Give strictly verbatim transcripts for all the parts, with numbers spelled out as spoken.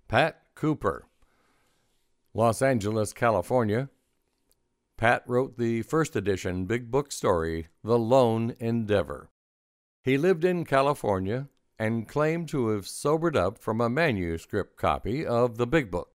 Pat Cooper, Los Angeles, California. Pat wrote the first edition Big Book story, The Lone Endeavor. He lived in California and claimed to have sobered up from a manuscript copy of the Big Book.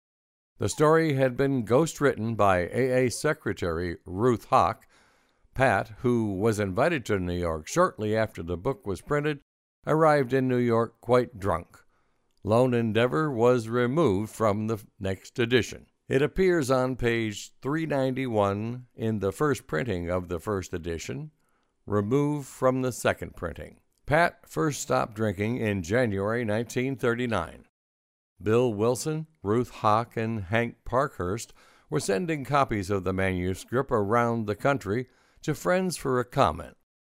The story had been ghostwritten by A A Secretary Ruth Hawk. Pat, who was invited to New York shortly after the book was printed, arrived in New York quite drunk. Lone Endeavor was removed from the next edition. It appears on page three ninety-one in the first printing of the first edition, removed from the second printing. Pat first stopped drinking in January nineteen thirty-nine. Bill Wilson, Ruth Hawk, and Hank Parkhurst were sending copies of the manuscript around the country to friends for a comment.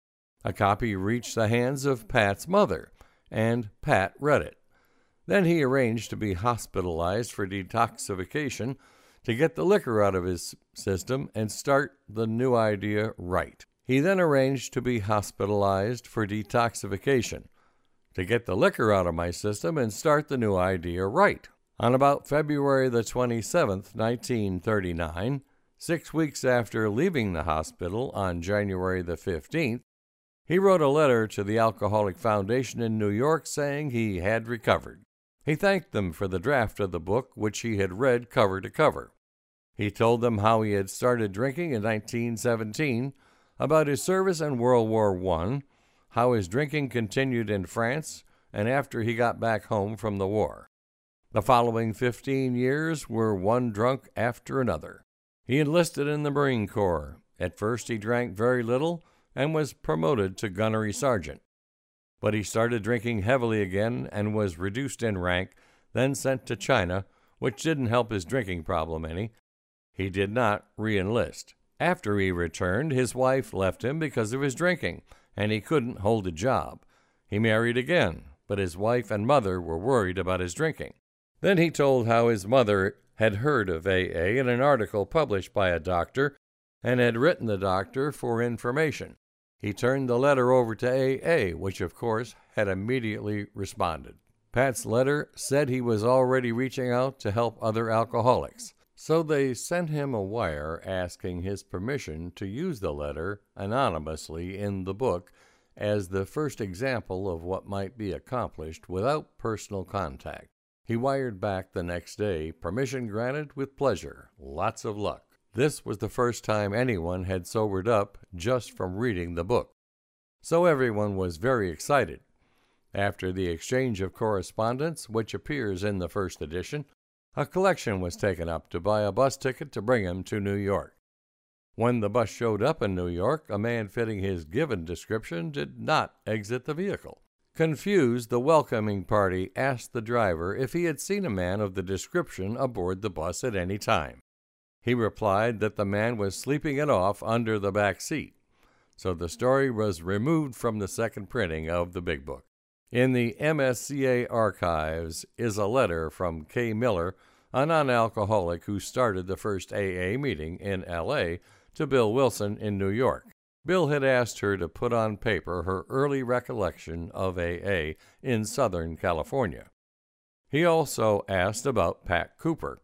A copy reached the hands of Pat's mother, and Pat read it. Then he arranged to be hospitalized for detoxification to get the liquor out of his system and start the new idea right. He then arranged to be hospitalized for detoxification to get the liquor out of my system and start the new idea right. On about February the twenty-seventh, nineteen thirty-nine, six weeks after leaving the hospital on January the fifteenth, he wrote a letter to the Alcoholic Foundation in New York saying he had recovered. He thanked them for the draft of the book, which he had read cover to cover. He told them how he had started drinking in nineteen seventeen, about his service in World War One, how his drinking continued in France, and after he got back home from the war. The following fifteen years were one drunk after another. He enlisted in the Marine Corps. At first he drank very little and was promoted to gunnery sergeant. But he started drinking heavily again and was reduced in rank, then sent to China, which didn't help his drinking problem any. He did not re-enlist. After he returned, his wife left him because of his drinking, and he couldn't hold a job. He married again, but his wife and mother were worried about his drinking. Then he told how his mother had heard of A A in an article published by a doctor and had written the doctor for information. He turned the letter over to A A, which of course had immediately responded. Pat's letter said he was already reaching out to help other alcoholics, so they sent him a wire asking his permission to use the letter anonymously in the book as the first example of what might be accomplished without personal contact. He wired back the next day, permission granted with pleasure, lots of luck. This was the first time anyone had sobered up just from reading the book, so everyone was very excited. After the exchange of correspondence, which appears in the first edition, a collection was taken up to buy a bus ticket to bring him to New York. When the bus showed up in New York, a man fitting his given description did not exit the vehicle. Confused, the welcoming party asked the driver if he had seen a man of the description aboard the bus at any time. He replied that the man was sleeping it off under the back seat, so the story was removed from the second printing of the Big Book. In the M S C A archives is a letter from Kay Miller, a non-alcoholic who started the first A A meeting in L A, to Bill Wilson in New York. Bill had asked her to put on paper her early recollection of A A in Southern California. He also asked about Pat Cooper.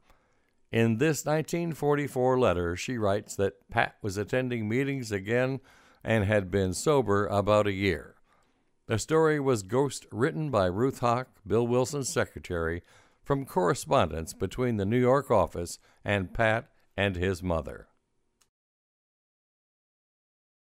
In this nineteen forty-four letter, she writes that Pat was attending meetings again and had been sober about a year. The story was ghost written by Ruth Hawk, Bill Wilson's secretary, from correspondence between the New York office and Pat and his mother.